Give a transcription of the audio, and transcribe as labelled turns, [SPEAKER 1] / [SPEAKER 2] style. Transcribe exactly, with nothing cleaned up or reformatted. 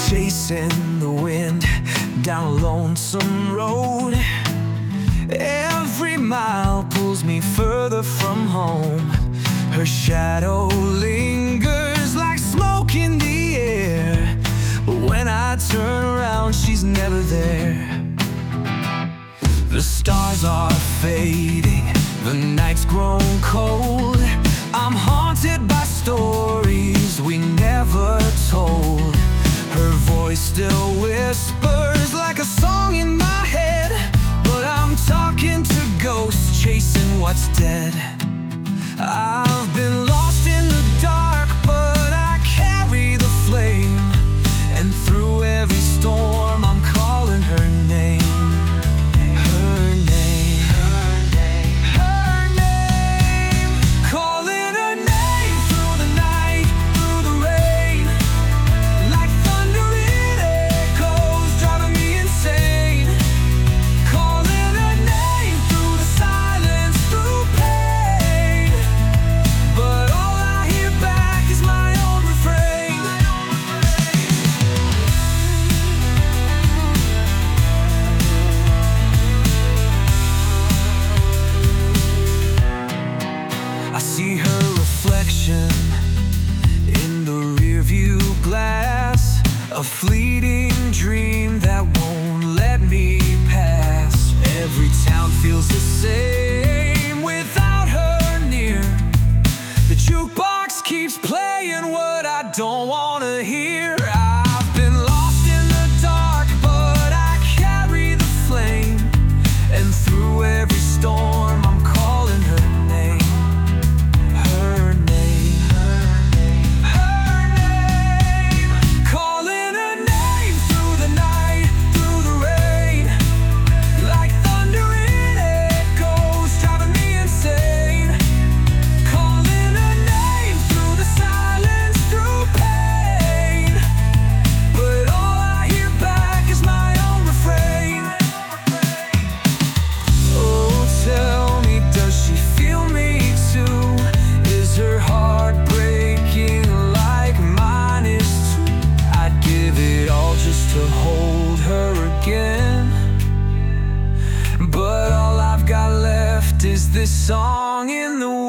[SPEAKER 1] chasing the wind down a lonesome road. Every mile pulls me further from home. Her shadow lingers like smoke in the air, but when I turn around, she's never there. The stars are fading, the night's grown cold. I'm haunted by stories we never told. Her voice still whispers like a song in my head, but I'm talking to ghosts, chasing what's dead. I've been lost in the dark, but I carry the flame, and through every storm I'm calling her name. Her name, her name, her name. Calling her name through the night, through the rain. Like thunder it echoes, driving me insane. Calling her name through the silence, through pain, but all I hear back is my own refrain. I see her reflection in the rearview glass, a fleeting dream that won't let me pass. Every town feels the same without her near. The jukebox keeps playing what I don't wanna hear. I've been lost in the dark, but I carry the flame, and through every storm I'm calling her name. Her name, her name, her name. Calling her name through the night, through the rain. Like thunder it echoes, driving me insane. Calling her name through the silence, through pain, but all I hear back is my own refrain. Oh, tell me, does she feel me too? Is her heart breaking like mine is too? I'd give it all just to hold her again, but all I've got left is this song in the